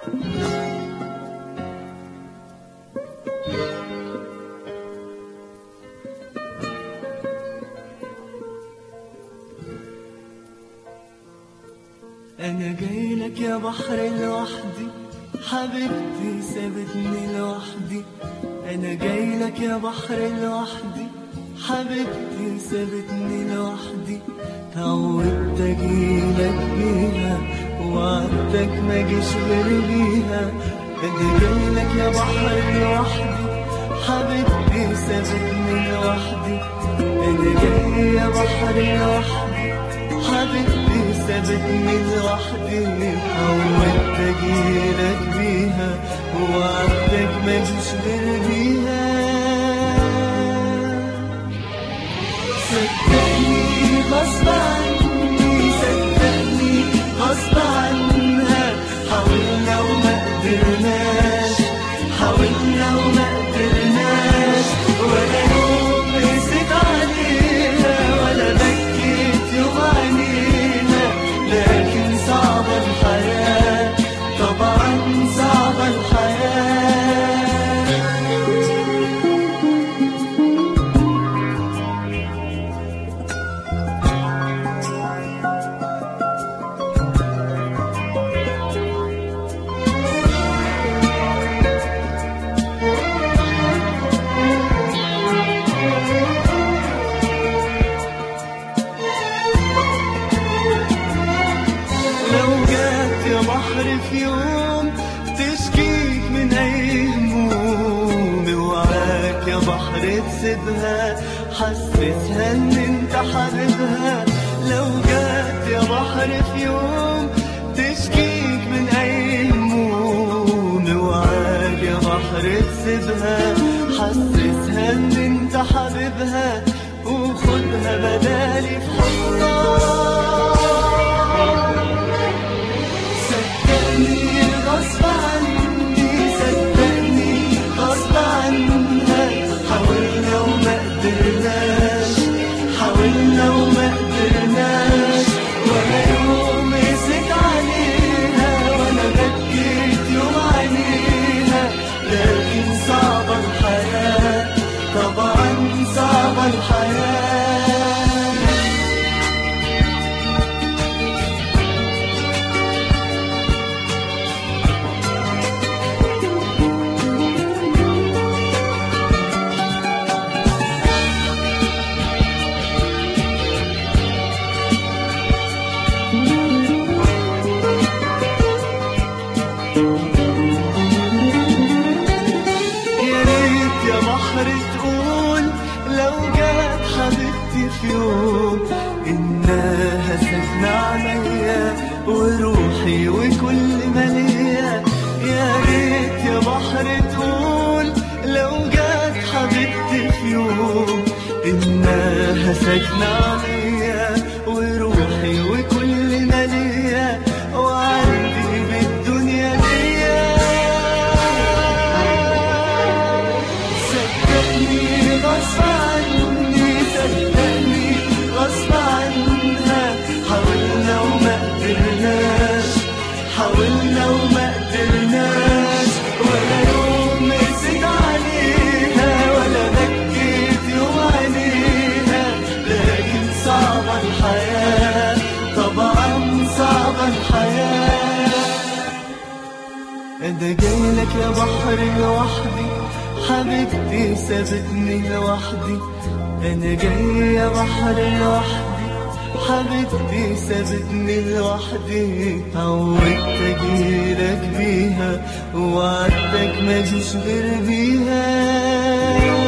أنا جايلك يا بحر لوحدي، حبيبتي سابتني لوحدي. أنا جايلك يا بحر لوحدي، حبيبتي سابتني لوحدي. تعودت أجيلك بيها وعدتك مجيش غير بيها. أنا جايلك يا بحر لوحدي، حبيبتي سابتني لوحدي. أنا جاي يا بحر لوحدي، حبيبتي سابتني لوحدي. عودت أجيلك بيها وعدتك مجيش غير بيها. صدقني غصب عني، صدقني غصب عنها. حاولنا وما قدرناش، حاولنا وما قدرناش. ولا يوم قست عليها ولا بكيت يوم عينيها. لكن صعبة الحياة، طبعا صعبة الحياة. بحر في يوم تشكيك من أي هموم، اوعاك يا بحر تسيبها، حسسها ان انت حبيبها. لو جات يا بحر في يوم تشكيك من أي هموم، اوعاك يا بحر تسيبها، حسسها ان انت حبيبها. وخدها بدالي في حضنك. غصب عني، صدقني غصب عنها. حاولنا وما قدرناش، حاولنا وما قدرناش. ولا يوم قست عليها ولا بكيت يوم عينيها. لكن صعبة الحياة، طبعا صعبة الحياة. تقول لو جات حبيبتي في يوم إنها ساكنة عليا وروحي وكل ما ليا. يا ريت يا بحر تقول لو جات حبيبتي في يوم إنها ساكنة عليا وروحي وكل ما ليا. وعندي بالدنيا ليا. غصب عني، صدقني غصب عنها. حاولنا وما قدرناش، حاولنا وما قدرناش. ولا يوم قست عليها ولا بكيت يوم عينيها. لكن صعبة الحياة، طبعا صعبة الحياة. أنا جايلك يا بحر لوحدي، حبيبتي سابتني لوحدي. أنا جاي يا بحر لوحدي، حبيبتي سابتني لوحدي. عودت أجيلك بيها وعدتك مجيش غير بيها.